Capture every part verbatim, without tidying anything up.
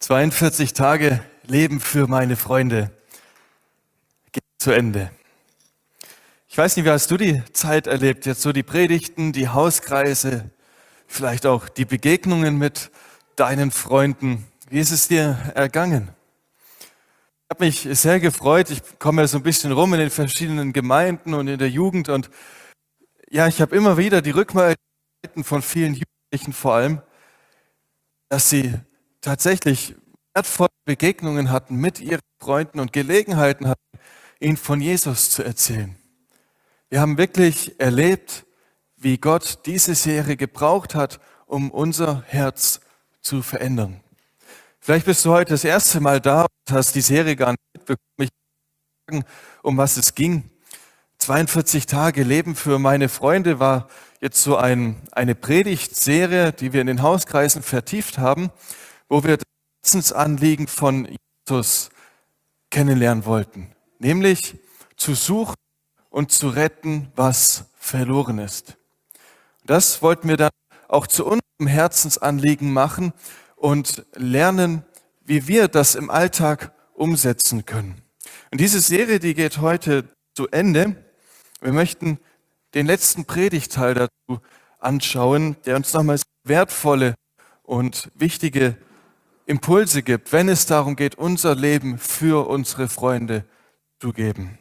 zweiundvierzig Tage Leben für meine Freunde geht zu Ende. Ich weiß nicht, wie hast du die Zeit erlebt? Jetzt so die Predigten, die Hauskreise, vielleicht auch die Begegnungen mit deinen Freunden. Wie ist es dir ergangen? Ich habe mich sehr gefreut. Ich komme ja so ein bisschen rum in den verschiedenen Gemeinden und in der Jugend. Und ja, ich habe immer wieder die Rückmeldungen von vielen Jugendlichen vor allem, dass sie tatsächlich wertvolle Begegnungen hatten mit ihren Freunden und Gelegenheiten hatten, ihnen von Jesus zu erzählen. Wir haben wirklich erlebt, wie Gott diese Serie gebraucht hat, um unser Herz zu verändern. Vielleicht bist du heute das erste Mal da und hast die Serie gar nicht mitbekommen. Ich will sagen, um was es ging. zweiundvierzig Tage Leben für meine Freunde war jetzt so ein, eine Predigtserie, die wir in den Hauskreisen vertieft haben, wo wir das Herzensanliegen von Jesus kennenlernen wollten. Nämlich zu suchen und zu retten, was verloren ist. Das wollten wir dann auch zu unserem Herzensanliegen machen und lernen, wie wir das im Alltag umsetzen können. Und diese Serie, die geht heute zu Ende. Wir möchten den letzten Predigtteil dazu anschauen, der uns nochmals wertvolle und wichtige Impulse gibt, wenn es darum geht, unser Leben für unsere Freunde zu geben.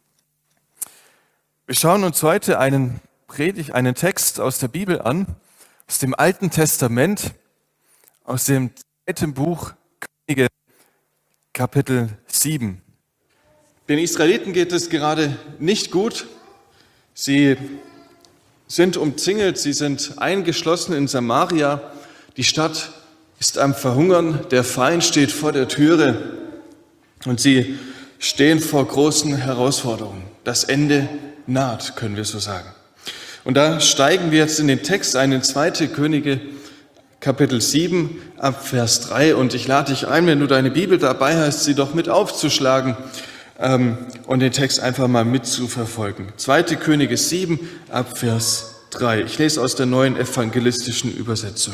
Wir schauen uns heute einen Predigt, einen Text aus der Bibel an, aus dem Alten Testament, aus dem zweiten Buch Könige, Kapitel sieben. Den Israeliten geht es gerade nicht gut. Sie sind umzingelt, sie sind eingeschlossen in Samaria. Die Stadt ist am Verhungern, der Feind steht vor der Türe und sie stehen vor großen Herausforderungen. Das Ende naht, können wir so sagen. Und da steigen wir jetzt in den Text ein, in zweite Könige, Kapitel sieben, ab Vers drei. Und ich lade dich ein, wenn du deine Bibel dabei hast, sie doch mit aufzuschlagen ähm, und den Text einfach mal mitzuverfolgen. zweite Könige sieben, ab Vers drei. Ich lese aus der neuen evangelistischen Übersetzung.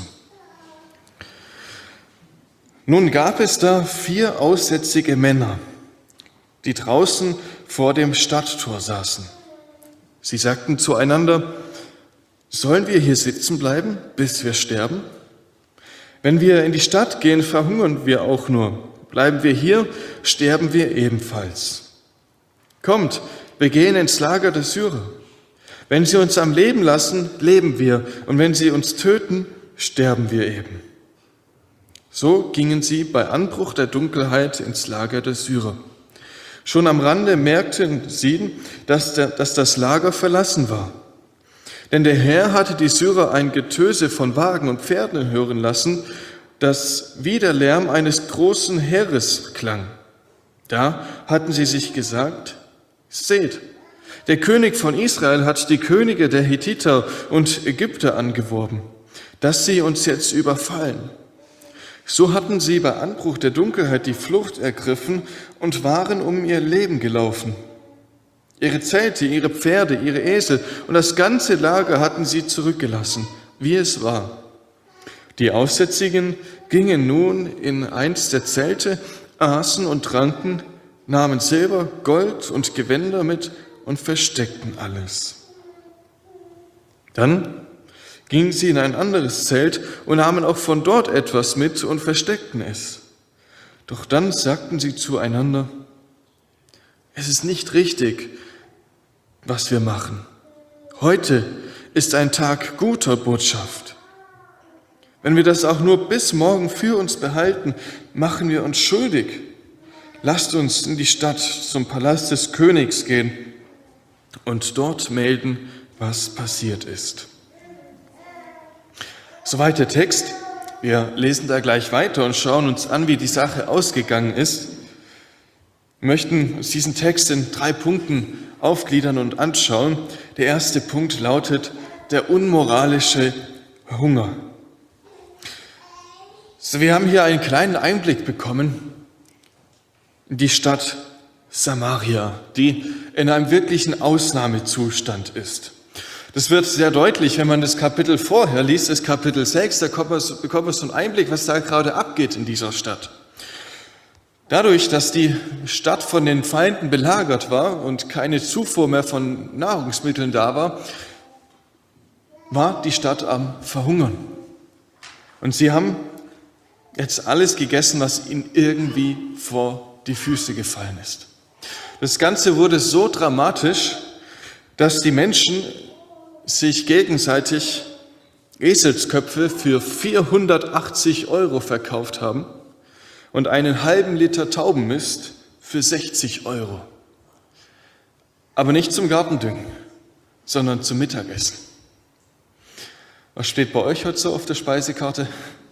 Nun gab es da vier aussätzige Männer, die draußen vor dem Stadttor saßen. Sie sagten zueinander: Sollen wir hier sitzen bleiben, bis wir sterben? Wenn wir in die Stadt gehen, verhungern wir auch nur. Bleiben wir hier, sterben wir ebenfalls. Kommt, wir gehen ins Lager der Syrer. Wenn sie uns am Leben lassen, leben wir, und wenn sie uns töten, sterben wir eben. So gingen sie bei Anbruch der Dunkelheit ins Lager der Syrer. Schon am Rande merkten sie, dass, der, dass das Lager verlassen war. Denn der Herr hatte die Syrer ein Getöse von Wagen und Pferden hören lassen, das wie der Lärm eines großen Heeres klang. Da hatten sie sich gesagt: Seht, der König von Israel hat die Könige der Hethiter und Ägypter angeworben, dass sie uns jetzt überfallen. So hatten sie bei Anbruch der Dunkelheit die Flucht ergriffen und waren um ihr Leben gelaufen. Ihre Zelte, ihre Pferde, ihre Esel und das ganze Lager hatten sie zurückgelassen, wie es war. Die Aussätzigen gingen nun in eins der Zelte, aßen und tranken, nahmen Silber, Gold und Gewänder mit und versteckten alles. Dann gingen sie in ein anderes Zelt und nahmen auch von dort etwas mit und versteckten es. Doch dann sagten sie zueinander: Es ist nicht richtig, was wir machen. Heute ist ein Tag guter Botschaft. Wenn wir das auch nur bis morgen für uns behalten, machen wir uns schuldig. Lasst uns in die Stadt zum Palast des Königs gehen und dort melden, was passiert ist. Soweit der Text. Wir lesen da gleich weiter und schauen uns an, wie die Sache ausgegangen ist. Wir möchten uns diesen Text in drei Punkten aufgliedern und anschauen. Der erste Punkt lautet: der unmoralische Hunger. So, wir haben hier einen kleinen Einblick bekommen in die Stadt Samaria, die in einem wirklichen Ausnahmezustand ist. Das wird sehr deutlich, wenn man das Kapitel vorher liest, das Kapitel sechs, da bekommt man so einen Einblick, was da gerade abgeht in dieser Stadt. Dadurch, dass die Stadt von den Feinden belagert war und keine Zufuhr mehr von Nahrungsmitteln da war, war die Stadt am Verhungern. Und sie haben jetzt alles gegessen, was ihnen irgendwie vor die Füße gefallen ist. Das Ganze wurde so dramatisch, dass die Menschen sich gegenseitig Eselsköpfe für vierhundertachtzig Euro verkauft haben und einen halben Liter Taubenmist für sechzig Euro. Aber nicht zum Gartendüngen, sondern zum Mittagessen. Was steht bei euch heute so auf der Speisekarte?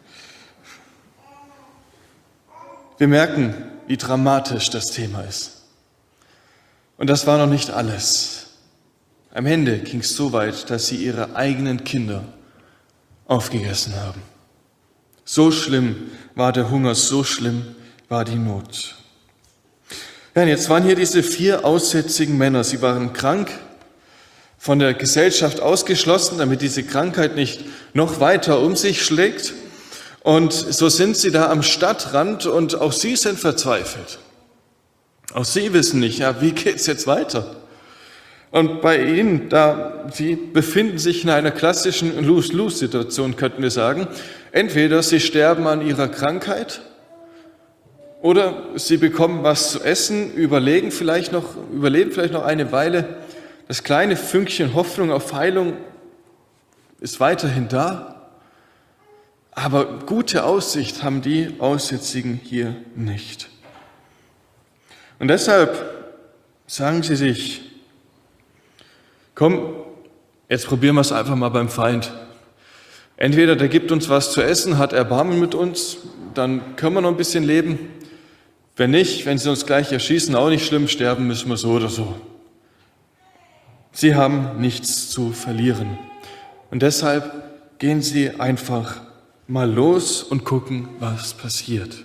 Wir merken, wie dramatisch das Thema ist. Und das war noch nicht alles. Am Ende ging es so weit, dass sie ihre eigenen Kinder aufgegessen haben. So schlimm war der Hunger, so schlimm war die Not. Ja, und jetzt waren hier diese vier aussätzigen Männer. Sie waren krank, von der Gesellschaft ausgeschlossen, damit diese Krankheit nicht noch weiter um sich schlägt. Und so sind sie da am Stadtrand und auch sie sind verzweifelt. Auch sie wissen nicht, ja, wie geht's jetzt weiter? Und bei ihnen, da, sie befinden sich in einer klassischen Lose-Lose-Situation, könnten wir sagen. Entweder sie sterben an ihrer Krankheit oder sie bekommen was zu essen, überlegen vielleicht noch, überleben vielleicht noch eine Weile. Das kleine Fünkchen Hoffnung auf Heilung ist weiterhin da. Aber gute Aussicht haben die Aussätzigen hier nicht. Und deshalb sagen sie sich, komm, jetzt probieren wir es einfach mal beim Feind. Entweder der gibt uns was zu essen, hat Erbarmen mit uns, dann können wir noch ein bisschen leben. Wenn nicht, wenn sie uns gleich erschießen, auch nicht schlimm, sterben müssen wir so oder so. Sie haben nichts zu verlieren. Und deshalb gehen sie einfach mal los und gucken, was passiert.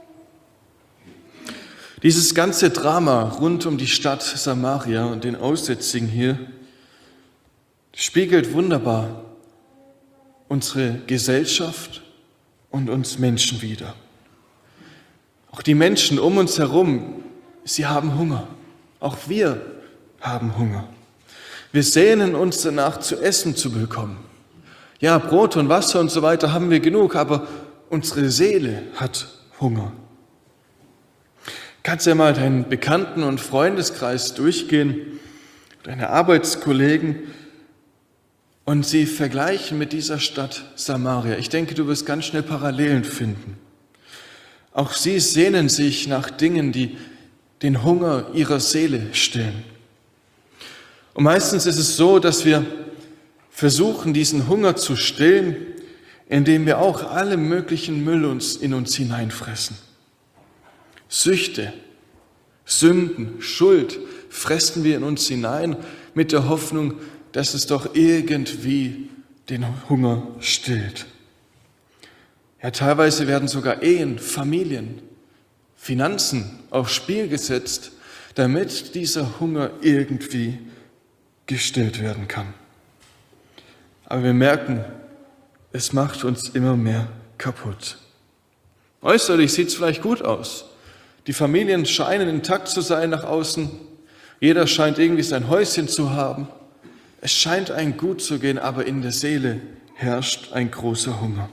Dieses ganze Drama rund um die Stadt Samaria und den Aussätzigen hier spiegelt wunderbar unsere Gesellschaft und uns Menschen wider. Auch die Menschen um uns herum, sie haben Hunger. Auch wir haben Hunger. Wir sehnen uns danach, zu essen zu bekommen. Ja, Brot und Wasser und so weiter haben wir genug, aber unsere Seele hat Hunger. Kannst ja mal deinen Bekannten- und Freundeskreis durchgehen, deine Arbeitskollegen, und sie vergleichen mit dieser Stadt Samaria. Ich denke, du wirst ganz schnell Parallelen finden. Auch sie sehnen sich nach Dingen, die den Hunger ihrer Seele stillen. Und meistens ist es so, dass wir versuchen, diesen Hunger zu stillen, indem wir auch alle möglichen Müll uns in uns hineinfressen. Süchte, Sünden, Schuld fressen wir in uns hinein mit der Hoffnung, dass es doch irgendwie den Hunger stillt. Ja, teilweise werden sogar Ehen, Familien, Finanzen aufs Spiel gesetzt, damit dieser Hunger irgendwie gestillt werden kann. Aber wir merken, es macht uns immer mehr kaputt. Äußerlich sieht es vielleicht gut aus. Die Familien scheinen intakt zu sein nach außen. Jeder scheint irgendwie sein Häuschen zu haben. Es scheint einem gut zu gehen, aber in der Seele herrscht ein großer Hunger.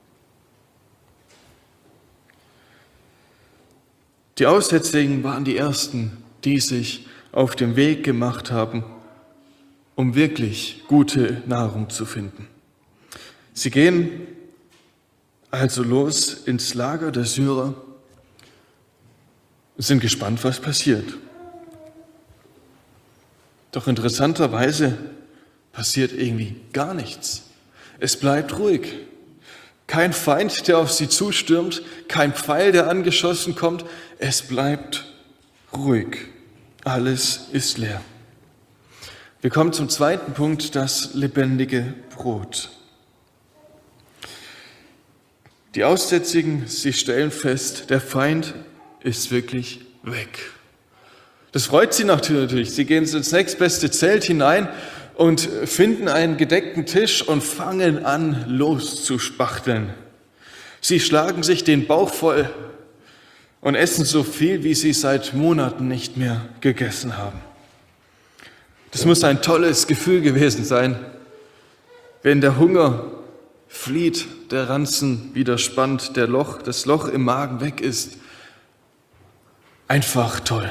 Die Aussätzigen waren die Ersten, die sich auf den Weg gemacht haben, um wirklich gute Nahrung zu finden. Sie gehen also los ins Lager der Syrer und sind gespannt, was passiert. Doch interessanterweise passiert irgendwie gar nichts. Es bleibt ruhig. Kein Feind, der auf sie zustürmt, kein Pfeil, der angeschossen kommt. Es bleibt ruhig. Alles ist leer. Wir kommen zum zweiten Punkt, das lebendige Brot. Die Aussätzigen, sie stellen fest, der Feind ist wirklich weg. Das freut sie natürlich. Sie gehen ins nächstbeste Zelt hinein und finden einen gedeckten Tisch und fangen an, loszuspachteln. Sie schlagen sich den Bauch voll und essen so viel, wie sie seit Monaten nicht mehr gegessen haben. Das muss ein tolles Gefühl gewesen sein, wenn der Hunger flieht, der Ranzen wieder spannt, der Loch, das Loch im Magen weg ist. Einfach toll.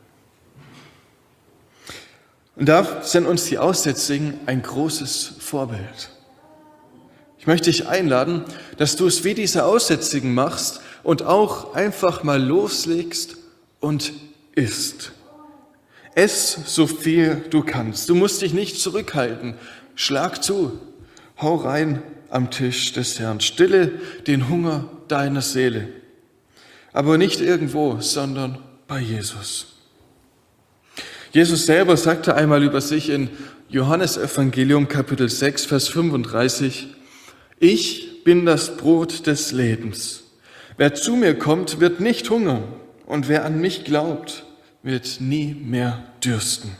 Und da sind uns die Aussätzigen ein großes Vorbild. Ich möchte dich einladen, dass du es wie diese Aussätzigen machst und auch einfach mal loslegst und isst. Ess so viel du kannst. Du musst dich nicht zurückhalten. Schlag zu. Hau rein am Tisch des Herrn. Stille den Hunger deiner Seele. Aber nicht irgendwo, sondern bei Jesus. Jesus selber sagte einmal über sich in Johannesevangelium Kapitel sechs, Vers fünfunddreißig, ich bin das Brot des Lebens. Wer zu mir kommt, wird nicht hungern, und wer an mich glaubt, wird nie mehr dürsten.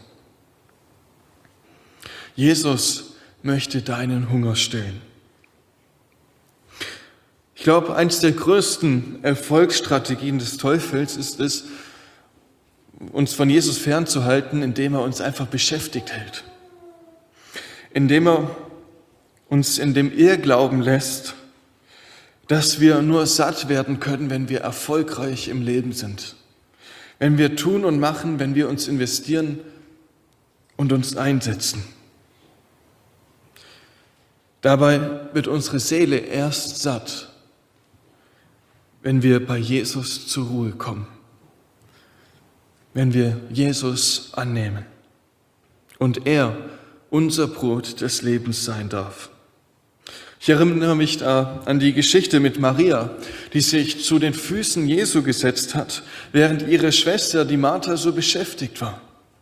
Jesus möchte deinen Hunger stillen. Ich glaube, eines der größten Erfolgsstrategien des Teufels ist es, uns von Jesus fernzuhalten, indem er uns einfach beschäftigt hält. Indem er uns in dem Irrglauben lässt, dass wir nur satt werden können, wenn wir erfolgreich im Leben sind. Wenn wir tun und machen, wenn wir uns investieren und uns einsetzen. Dabei wird unsere Seele erst satt, wenn wir bei Jesus zur Ruhe kommen. Wenn wir Jesus annehmen und er unser Brot des Lebens sein darf. Ich erinnere mich da an die Geschichte mit Maria, die sich zu den Füßen Jesu gesetzt hat, während ihre Schwester, die Martha, so beschäftigt war.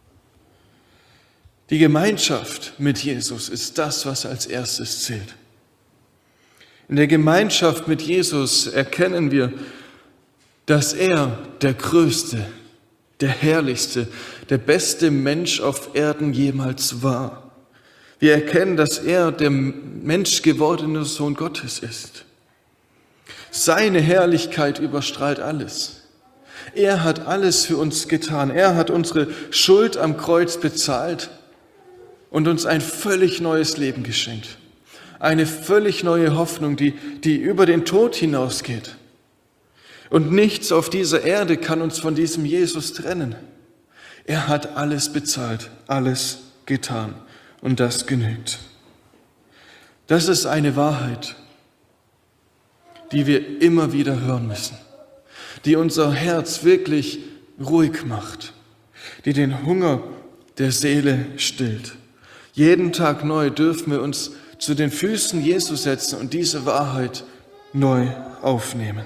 Die Gemeinschaft mit Jesus ist das, was als erstes zählt. In der Gemeinschaft mit Jesus erkennen wir, dass er der Größte, der Herrlichste, der beste Mensch auf Erden jemals war. Wir erkennen, dass er der menschgewordene Sohn Gottes ist. Seine Herrlichkeit überstrahlt alles. Er hat alles für uns getan. Er hat unsere Schuld am Kreuz bezahlt und uns ein völlig neues Leben geschenkt. Eine völlig neue Hoffnung, die, die über den Tod hinausgeht. Und nichts auf dieser Erde kann uns von diesem Jesus trennen. Er hat alles bezahlt, alles getan. Und das genügt. Das ist eine Wahrheit, die wir immer wieder hören müssen, die unser Herz wirklich ruhig macht, die den Hunger der Seele stillt. Jeden Tag neu dürfen wir uns zu den Füßen Jesu setzen und diese Wahrheit neu aufnehmen.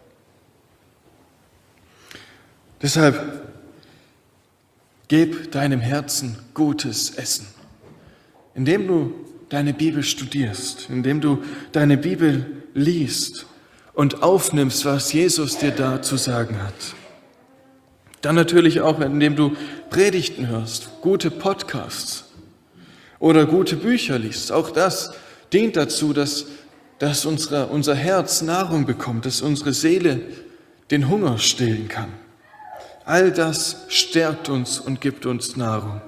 Deshalb gib deinem Herzen gutes Essen, indem du deine Bibel studierst, indem du deine Bibel liest und aufnimmst, was Jesus dir da zu sagen hat. Dann natürlich auch, indem du Predigten hörst, gute Podcasts oder gute Bücher liest. Auch das dient dazu, dass, dass unsere, unser Herz Nahrung bekommt, dass unsere Seele den Hunger stillen kann. All das stärkt uns und gibt uns Nahrung.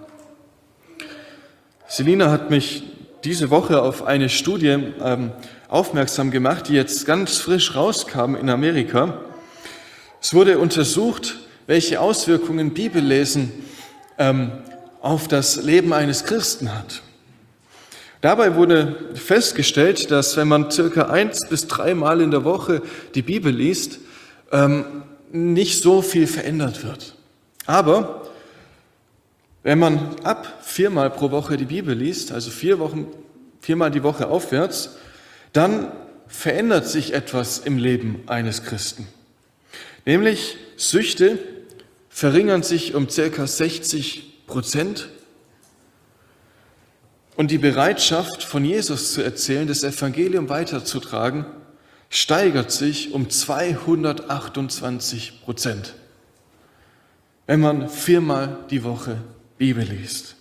Selina hat mich diese Woche auf eine Studie ähm, aufmerksam gemacht, die jetzt ganz frisch rauskam in Amerika. Es wurde untersucht, welche Auswirkungen Bibellesen ähm, auf das Leben eines Christen hat. Dabei wurde festgestellt, dass wenn man circa eins bis dreimal in der Woche die Bibel liest, ähm, nicht so viel verändert wird. Aber wenn man ab viermal pro Woche die Bibel liest, also vier Wochen, viermal die Woche aufwärts, dann verändert sich etwas im Leben eines Christen. Nämlich Süchte verringern sich um circa sechzig Prozent und die Bereitschaft, von Jesus zu erzählen, das Evangelium weiterzutragen, steigert sich um zweihundertachtundzwanzig Prozent, wenn man viermal die Woche Bibel liest.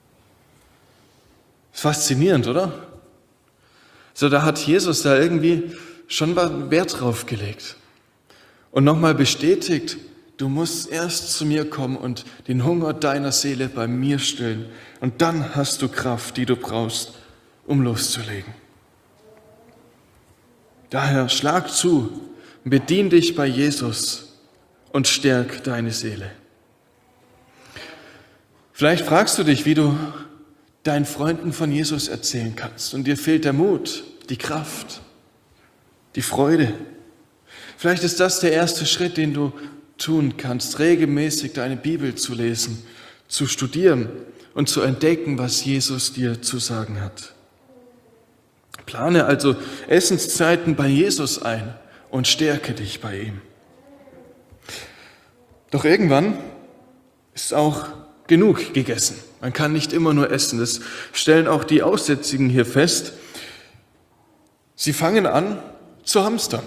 Faszinierend, oder? So, da hat Jesus da irgendwie schon Wert drauf gelegt. und nochmal bestätigt, du musst erst zu mir kommen und den Hunger deiner Seele bei mir stillen. Und dann hast du Kraft, die du brauchst, um loszulegen. Daher schlag zu, bedien dich bei Jesus und stärk deine Seele. Vielleicht fragst du dich, wie du deinen Freunden von Jesus erzählen kannst und dir fehlt der Mut, die Kraft, die Freude. Vielleicht ist das der erste Schritt, den du tun kannst, regelmäßig deine Bibel zu lesen, zu studieren und zu entdecken, was Jesus dir zu sagen hat. Plane also Essenszeiten bei Jesus ein und stärke dich bei ihm. Doch irgendwann ist auch genug gegessen. Man kann nicht immer nur essen. Das stellen auch die Aussätzigen hier fest. Sie fangen an zu hamstern.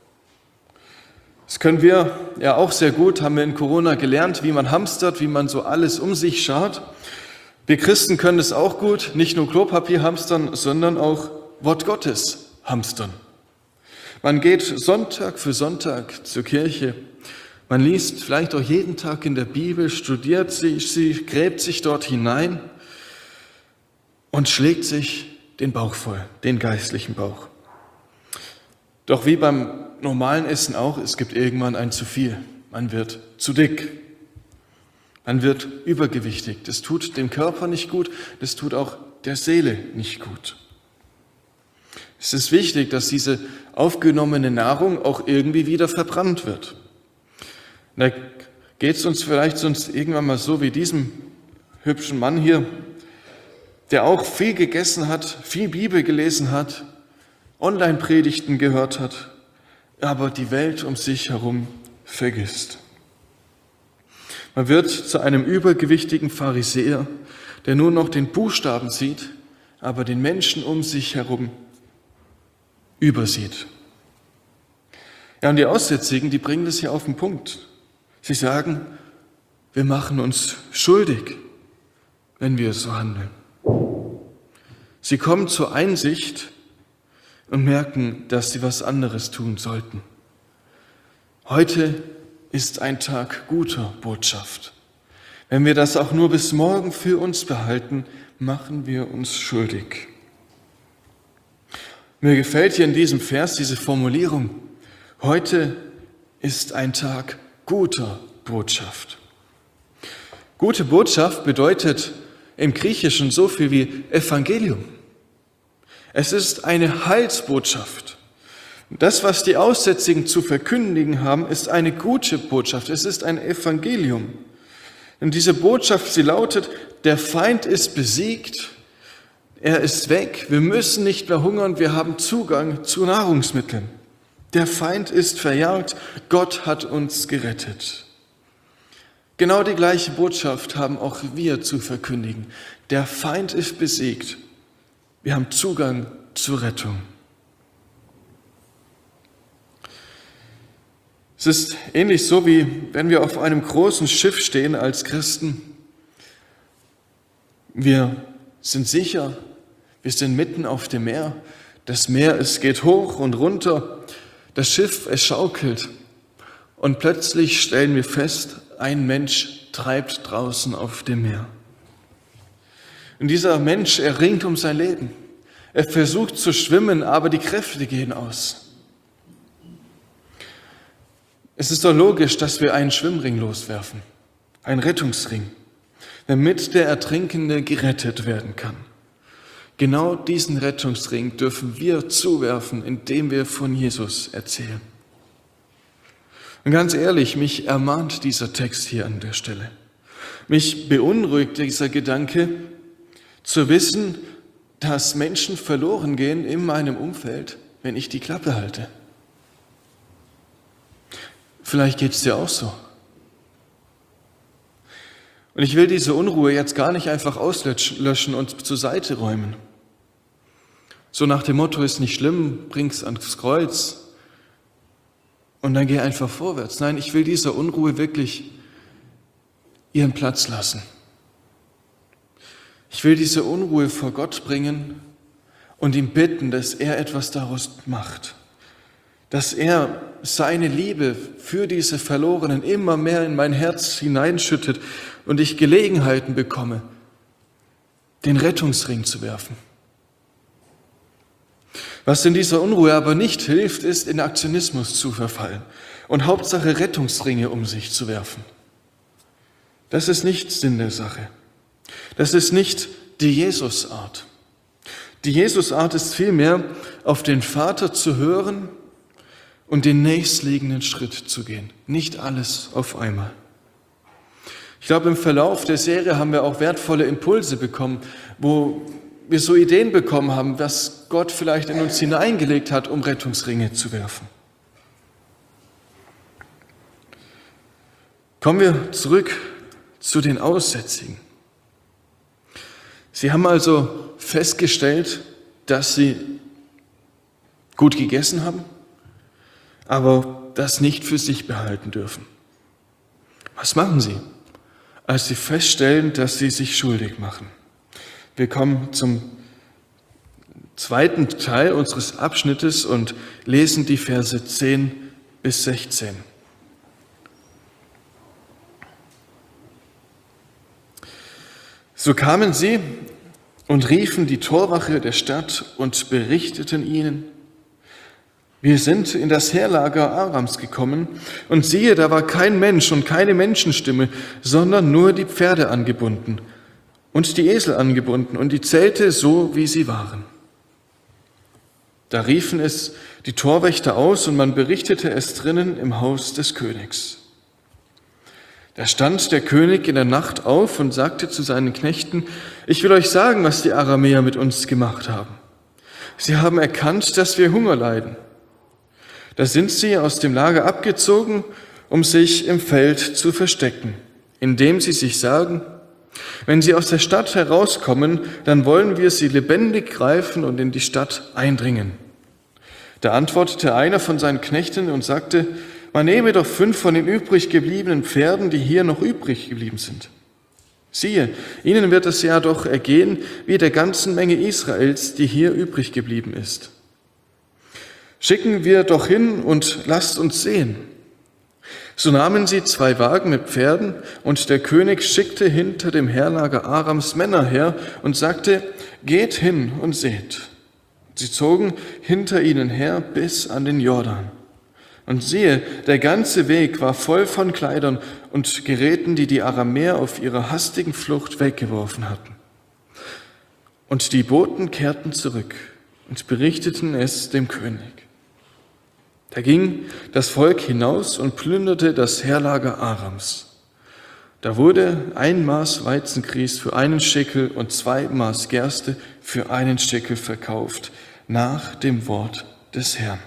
Das können wir ja auch sehr gut, haben wir in Corona gelernt, wie man hamstert, wie man so alles um sich schaut. Wir Christen können es auch gut, nicht nur Klopapier hamstern, sondern auch Wort Gottes hamstern. Man geht Sonntag für Sonntag zur Kirche. Man liest vielleicht auch jeden Tag in der Bibel, studiert sie, sie gräbt sich dort hinein und schlägt sich den Bauch voll, den geistlichen Bauch. Doch wie beim normalen Essen auch, es gibt irgendwann ein zu viel. Man wird zu dick. Man wird übergewichtig. Das tut dem Körper nicht gut, das tut auch der Seele nicht gut. Es ist wichtig, dass diese aufgenommene Nahrung auch irgendwie wieder verbrannt wird. Da geht es uns vielleicht sonst irgendwann mal so wie diesem hübschen Mann hier, der auch viel gegessen hat, viel Bibel gelesen hat, Online-Predigten gehört hat, aber die Welt um sich herum vergisst. Man wird zu einem übergewichtigen Pharisäer, der nur noch den Buchstaben sieht, aber den Menschen um sich herum übersieht. Ja, und die Aussätzigen, die bringen das hier auf den Punkt. Sie sagen, wir machen uns schuldig, wenn wir so handeln. Sie kommen zur Einsicht und merken, dass sie was anderes tun sollten. Heute ist ein Tag guter Botschaft. Wenn wir das auch nur bis morgen für uns behalten, machen wir uns schuldig. Mir gefällt hier in diesem Vers diese Formulierung. Heute ist ein Tag guter Botschaft. Gute Botschaft bedeutet im Griechischen so viel wie Evangelium. Es ist eine Heilsbotschaft. Das, was die Aussätzigen zu verkündigen haben, ist eine gute Botschaft. Es ist ein Evangelium. Und diese Botschaft, sie lautet, der Feind ist besiegt, er ist weg, wir müssen nicht mehr hungern, wir haben Zugang zu Nahrungsmitteln. Der Feind ist verjagt, Gott hat uns gerettet. Genau die gleiche Botschaft haben auch wir zu verkündigen. Der Feind ist besiegt. Wir haben Zugang zur Rettung. Es ist ähnlich so, wie wenn wir auf einem großen Schiff stehen als Christen. Wir sind sicher, wir sind mitten auf dem Meer. Das Meer, es geht hoch und runter. Das Schiff, es schaukelt. Und plötzlich stellen wir fest, ein Mensch treibt draußen auf dem Meer. Und dieser Mensch, er ringt um sein Leben. Er versucht zu schwimmen, aber die Kräfte gehen aus. Es ist doch logisch, dass wir einen Schwimmring loswerfen, einen Rettungsring, damit der Ertrinkende gerettet werden kann. Genau diesen Rettungsring dürfen wir zuwerfen, indem wir von Jesus erzählen. Und ganz ehrlich, mich ermahnt dieser Text hier an der Stelle. Mich beunruhigt dieser Gedanke, zu wissen, dass Menschen verloren gehen in meinem Umfeld, wenn ich die Klappe halte. Vielleicht geht es dir auch so. Und ich will diese Unruhe jetzt gar nicht einfach auslöschen und zur Seite räumen. So nach dem Motto, ist nicht schlimm, bring's ans Kreuz und dann geh einfach vorwärts. Nein, ich will dieser Unruhe wirklich ihren Platz lassen. Ich will diese Unruhe vor Gott bringen und ihn bitten, dass er etwas daraus macht. dass er seine Liebe für diese Verlorenen immer mehr in mein Herz hineinschüttet und ich Gelegenheiten bekomme, den Rettungsring zu werfen. Was in dieser Unruhe aber nicht hilft, ist, in Aktionismus zu verfallen und Hauptsache Rettungsringe um sich zu werfen. Das ist nicht Sinn der Sache. Das ist nicht die Jesusart. Die Jesusart ist vielmehr, auf den Vater zu hören und den nächstliegenden Schritt zu gehen. Nicht alles auf einmal. Ich glaube, im Verlauf der Serie haben wir auch wertvolle Impulse bekommen, wo wir so Ideen bekommen haben, was Gott vielleicht in uns hineingelegt hat, um Rettungsringe zu werfen. Kommen wir zurück zu den Aussätzigen. Sie haben also festgestellt, dass sie gut gegessen haben, aber das nicht für sich behalten dürfen. Was machen sie, als sie feststellen, dass sie sich schuldig machen? Wir kommen zum zweiten Teil unseres Abschnittes und lesen die Verse zehn bis sechzehn. So kamen sie und riefen die Torwache der Stadt und berichteten ihnen: Wir sind in das Heerlager Arams gekommen, und siehe, da war kein Mensch und keine Menschenstimme, sondern nur die Pferde angebunden und die Esel angebunden und die Zelte so, wie sie waren. Da riefen es die Torwächter aus, und man berichtete es drinnen im Haus des Königs. Da stand der König in der Nacht auf und sagte zu seinen Knechten: Ich will euch sagen, was die Aramäer mit uns gemacht haben. Sie haben erkannt, dass wir Hunger leiden. Da sind sie aus dem Lager abgezogen, um sich im Feld zu verstecken, indem sie sich sagen: Wenn sie aus der Stadt herauskommen, dann wollen wir sie lebendig greifen und in die Stadt eindringen. Da antwortete einer von seinen Knechten und sagte: Man nehme doch fünf von den übrig gebliebenen Pferden, die hier noch übrig geblieben sind. Siehe, ihnen wird es ja doch ergehen wie der ganzen Menge Israels, die hier übrig geblieben ist. Schicken wir doch hin und lasst uns sehen. So nahmen sie zwei Wagen mit Pferden, und der König schickte hinter dem Heerlager Arams Männer her und sagte: Geht hin und seht. Sie zogen hinter ihnen her bis an den Jordan. Und siehe, der ganze Weg war voll von Kleidern und Geräten, die die Aramäer auf ihrer hastigen Flucht weggeworfen hatten. Und die Boten kehrten zurück und berichteten es dem König. Da ging das Volk hinaus und plünderte das Heerlager Arams. Da wurde ein Maß Weizengrieß für einen Schekel und zwei Maß Gerste für einen Schekel verkauft, nach dem Wort des Herrn.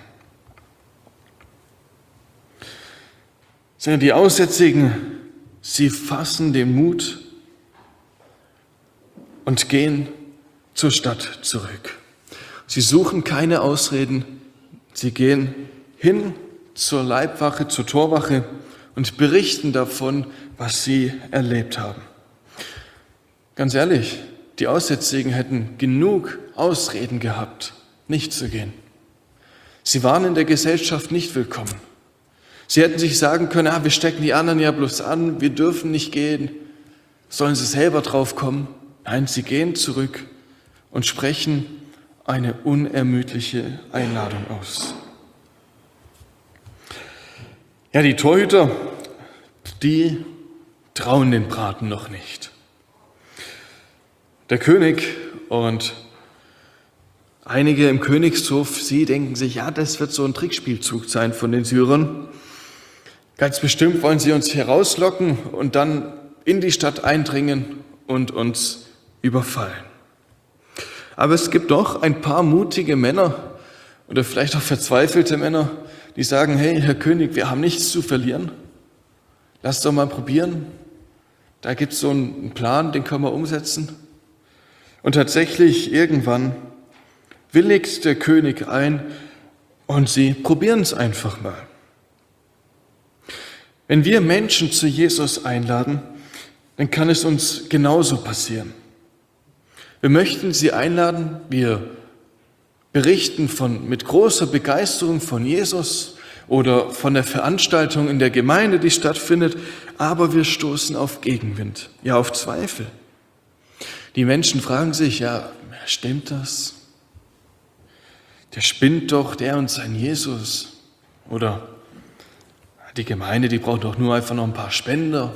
Die Aussätzigen, sie fassen den Mut und gehen zur Stadt zurück. Sie suchen keine Ausreden, sie gehen hin zur Leibwache, zur Torwache und berichten davon, was sie erlebt haben. Ganz ehrlich, die Aussätzigen hätten genug Ausreden gehabt, nicht zu gehen. Sie waren in der Gesellschaft nicht willkommen. Sie hätten sich sagen können: ah, wir stecken die anderen ja bloß an, wir dürfen nicht gehen. Sollen sie selber drauf kommen? Nein, sie gehen zurück und sprechen eine unermüdliche Einladung aus. Ja, die Torhüter, die trauen den Braten noch nicht. Der König und einige im Königshof, sie denken sich: ja, das wird so ein Trickspielzug sein von den Syrern. Ganz bestimmt wollen sie uns herauslocken und dann in die Stadt eindringen und uns überfallen. Aber es gibt doch ein paar mutige Männer oder vielleicht auch verzweifelte Männer, die sagen: hey, Herr König, wir haben nichts zu verlieren. Lass doch mal probieren. Da gibt es so einen Plan, den können wir umsetzen. Und tatsächlich, irgendwann willigt der König ein und sie probieren es einfach mal. Wenn wir Menschen zu Jesus einladen, dann kann es uns genauso passieren. Wir möchten sie einladen, wir berichten von, mit großer Begeisterung von Jesus oder von der Veranstaltung in der Gemeinde, die stattfindet, aber wir stoßen auf Gegenwind, ja auf Zweifel. Die Menschen fragen sich, ja, stimmt das? Der spinnt doch, der und sein Jesus. Oder die Gemeinde, die braucht doch nur einfach noch ein paar Spender.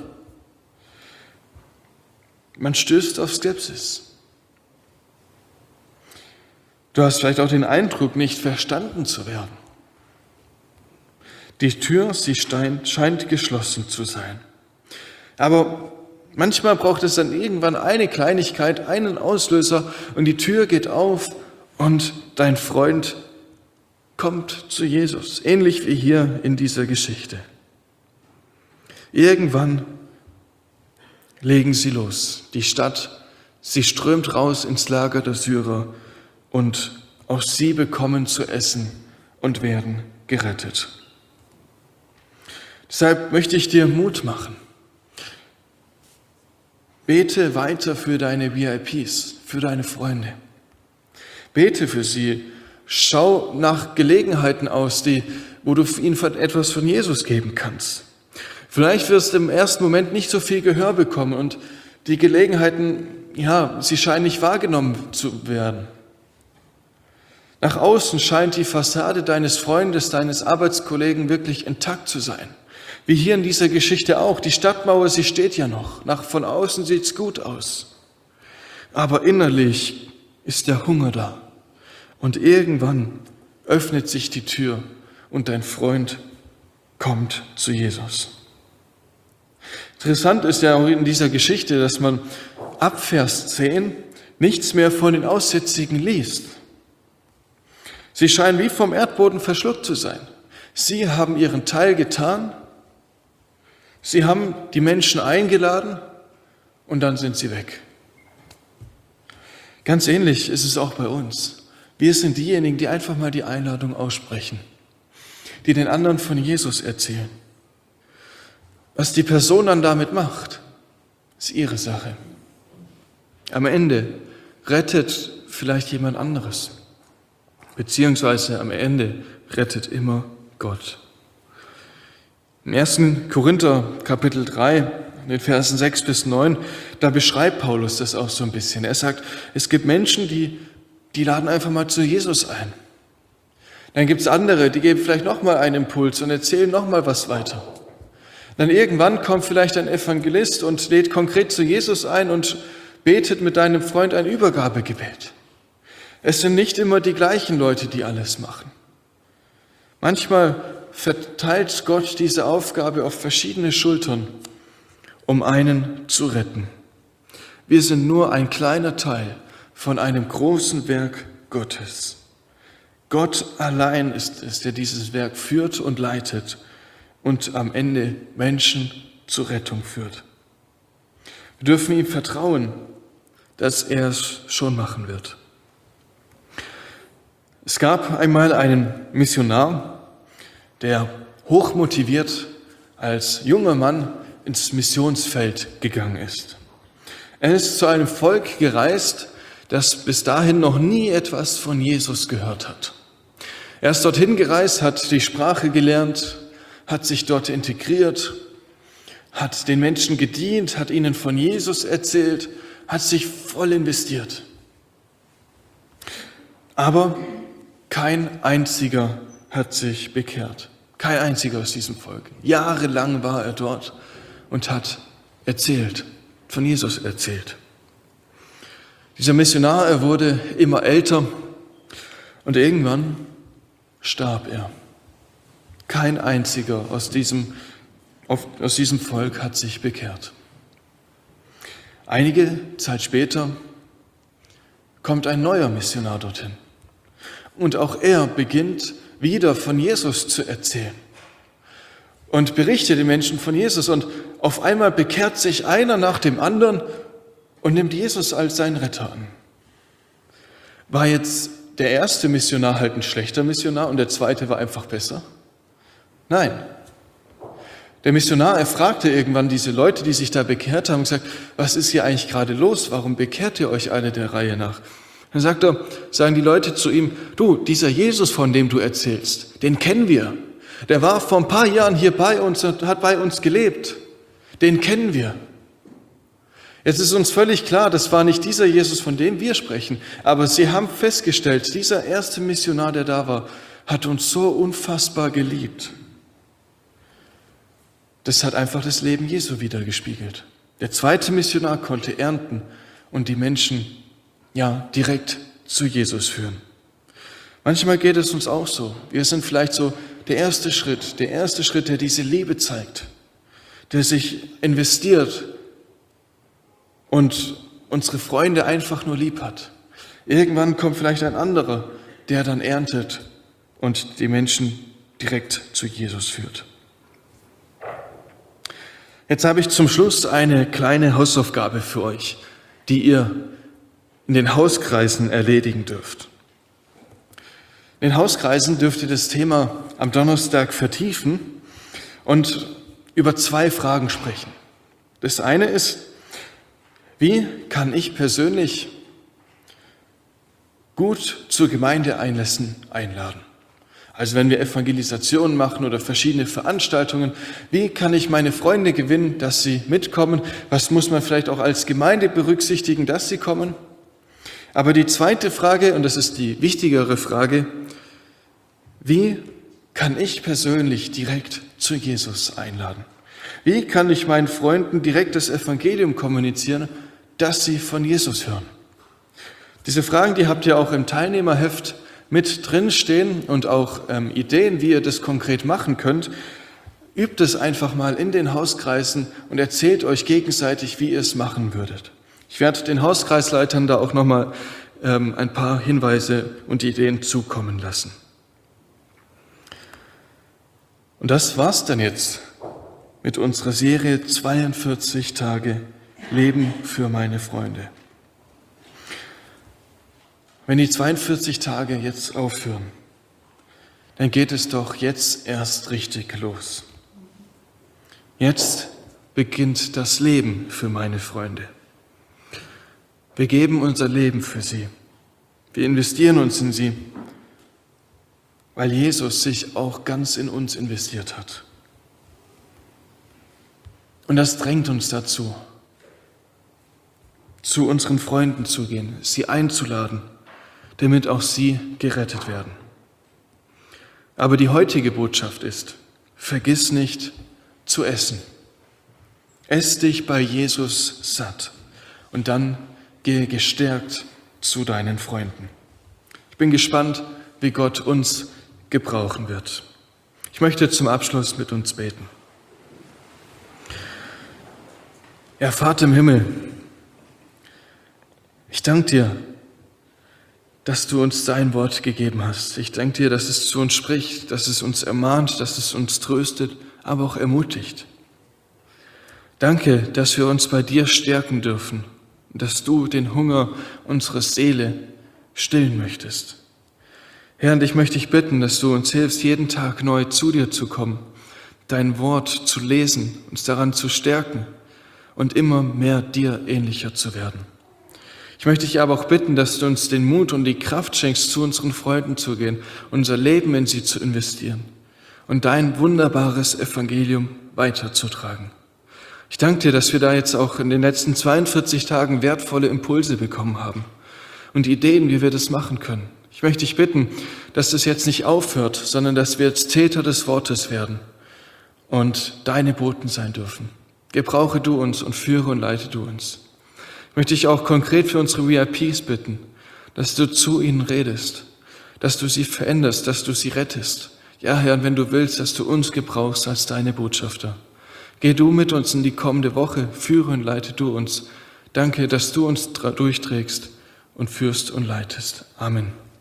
Man stößt auf Skepsis. Du hast vielleicht auch den Eindruck, nicht verstanden zu werden. Die Tür, sie scheint geschlossen zu sein. Aber manchmal braucht es dann irgendwann eine Kleinigkeit, einen Auslöser und die Tür geht auf und dein Freund kommt zu Jesus, ähnlich wie hier in dieser Geschichte. Irgendwann legen sie los. Die Stadt, sie strömt raus ins Lager der Syrer und auch sie bekommen zu essen und werden gerettet. Deshalb möchte ich dir Mut machen. Bete weiter für deine V I Ps, für deine Freunde. Bete für sie. Schau nach Gelegenheiten aus, die, wo du ihnen etwas von Jesus geben kannst. Vielleicht wirst du im ersten Moment nicht so viel Gehör bekommen und die Gelegenheiten, ja, sie scheinen nicht wahrgenommen zu werden. Nach außen scheint die Fassade deines Freundes, deines Arbeitskollegen wirklich intakt zu sein. Wie hier in dieser Geschichte auch. Die Stadtmauer, sie steht ja noch. Nach, von außen sieht's gut aus. Aber innerlich ist der Hunger da. Und irgendwann öffnet sich die Tür und dein Freund kommt zu Jesus. Interessant ist ja auch in dieser Geschichte, dass man ab Vers zehn nichts mehr von den Aussätzigen liest. Sie scheinen wie vom Erdboden verschluckt zu sein. Sie haben ihren Teil getan, sie haben die Menschen eingeladen und dann sind sie weg. Ganz ähnlich ist es auch bei uns. Wir sind diejenigen, die einfach mal die Einladung aussprechen, die den anderen von Jesus erzählen. Was die Person dann damit macht, ist ihre Sache. Am Ende rettet vielleicht jemand anderes, beziehungsweise am Ende rettet immer Gott. Im ersten Korinther Kapitel drei, in den Versen sechs bis neun, da beschreibt Paulus das auch so ein bisschen. Er sagt, es gibt Menschen, die, die laden einfach mal zu Jesus ein. Dann gibt es andere, die geben vielleicht nochmal einen Impuls und erzählen nochmal was weiter. Dann irgendwann kommt vielleicht ein Evangelist und lädt konkret zu Jesus ein und betet mit deinem Freund ein Übergabegebet. Es sind nicht immer die gleichen Leute, die alles machen. Manchmal verteilt Gott diese Aufgabe auf verschiedene Schultern, um einen zu retten. Wir sind nur ein kleiner Teil von einem großen Werk Gottes. Gott allein ist es, der dieses Werk führt und leitet und am Ende Menschen zur Rettung führt. Wir dürfen ihm vertrauen, dass er es schon machen wird. Es gab einmal einen Missionar, der hochmotiviert als junger Mann ins Missionsfeld gegangen ist. Er ist zu einem Volk gereist, das bis dahin noch nie etwas von Jesus gehört hat. Er ist dorthin gereist, hat die Sprache gelernt, hat sich dort integriert, hat den Menschen gedient, hat ihnen von Jesus erzählt, hat sich voll investiert. Aber kein einziger hat sich bekehrt. Kein einziger aus diesem Volk. Jahrelang war er dort und hat erzählt, von Jesus erzählt. Dieser Missionar, er wurde immer älter und irgendwann starb er. Kein einziger aus diesem, aus diesem Volk hat sich bekehrt. Einige Zeit später kommt ein neuer Missionar dorthin. Und auch er beginnt wieder von Jesus zu erzählen und berichtet den Menschen von Jesus. Und auf einmal bekehrt sich einer nach dem anderen und nimmt Jesus als seinen Retter an. War jetzt der erste Missionar halt ein schlechter Missionar und der zweite war einfach besser? Nein. Der Missionar, er fragte irgendwann diese Leute, die sich da bekehrt haben, gesagt, was ist hier eigentlich gerade los? Warum bekehrt ihr euch alle der Reihe nach? Dann sagt er, sagen die Leute zu ihm, du, dieser Jesus, von dem du erzählst, den kennen wir. Der war vor ein paar Jahren hier bei uns und hat bei uns gelebt. Den kennen wir. Jetzt ist uns völlig klar, das war nicht dieser Jesus, von dem wir sprechen, aber sie haben festgestellt, dieser erste Missionar, der da war, hat uns so unfassbar geliebt. Das hat einfach das Leben Jesu widergespiegelt. Der zweite Missionar konnte ernten und die Menschen ja direkt zu Jesus führen. Manchmal geht es uns auch so. Wir sind vielleicht so der erste Schritt, der erste Schritt, der diese Liebe zeigt, der sich investiert und unsere Freunde einfach nur lieb hat. Irgendwann kommt vielleicht ein anderer, der dann erntet und die Menschen direkt zu Jesus führt. Jetzt habe ich zum Schluss eine kleine Hausaufgabe für euch, die ihr in den Hauskreisen erledigen dürft. In den Hauskreisen dürft ihr das Thema am Donnerstag vertiefen und über zwei Fragen sprechen. Das eine ist, wie kann ich persönlich gut zu Gemeindeeinlässen einladen? Also wenn wir Evangelisationen machen oder verschiedene Veranstaltungen, wie kann ich meine Freunde gewinnen, dass sie mitkommen? Was muss man vielleicht auch als Gemeinde berücksichtigen, dass sie kommen? Aber die zweite Frage, und das ist die wichtigere Frage, wie kann ich persönlich direkt zu Jesus einladen? Wie kann ich meinen Freunden direkt das Evangelium kommunizieren, dass sie von Jesus hören? Diese Fragen, die habt ihr auch im Teilnehmerheft mit drinstehen und auch ähm, Ideen, wie ihr das konkret machen könnt. Übt es einfach mal in den Hauskreisen und erzählt euch gegenseitig, wie ihr es machen würdet. Ich werde den Hauskreisleitern da auch nochmal ähm, ein paar Hinweise und Ideen zukommen lassen. Und das war's dann jetzt mit unserer Serie zweiundvierzig Tage Leben für meine Freunde. Wenn die zweiundvierzig Tage jetzt aufhören, dann geht es doch jetzt erst richtig los. Jetzt beginnt das Leben für meine Freunde. Wir geben unser Leben für sie. Wir investieren uns in sie, weil Jesus sich auch ganz in uns investiert hat. Und das drängt uns dazu, zu unseren Freunden zu gehen, sie einzuladen, damit auch sie gerettet werden. Aber die heutige Botschaft ist, vergiss nicht zu essen. Ess dich bei Jesus satt und dann gehe gestärkt zu deinen Freunden. Ich bin gespannt, wie Gott uns gebrauchen wird. Ich möchte zum Abschluss mit uns beten. Ja, Vater im Himmel, ich danke dir, dass du uns dein Wort gegeben hast. Ich danke dir, dass es zu uns spricht, dass es uns ermahnt, dass es uns tröstet, aber auch ermutigt. Danke, dass wir uns bei dir stärken dürfen und dass du den Hunger unserer Seele stillen möchtest. Herr, und ich möchte dich bitten, dass du uns hilfst, jeden Tag neu zu dir zu kommen, dein Wort zu lesen, uns daran zu stärken und immer mehr dir ähnlicher zu werden. Ich möchte dich aber auch bitten, dass du uns den Mut und die Kraft schenkst, zu unseren Freunden zu gehen, unser Leben in sie zu investieren und dein wunderbares Evangelium weiterzutragen. Ich danke dir, dass wir da jetzt auch in den letzten zweiundvierzig Tagen wertvolle Impulse bekommen haben und Ideen, wie wir das machen können. Ich möchte dich bitten, dass das jetzt nicht aufhört, sondern dass wir jetzt Täter des Wortes werden und deine Boten sein dürfen. Gebrauche du uns und führe und leite du uns. Ich möchte dich auch konkret für unsere V I Ps bitten, dass du zu ihnen redest, dass du sie veränderst, dass du sie rettest. Ja, Herr, und wenn du willst, dass du uns gebrauchst als deine Botschafter. Geh du mit uns in die kommende Woche, führe und leite du uns. Danke, dass du uns durchträgst und führst und leitest. Amen.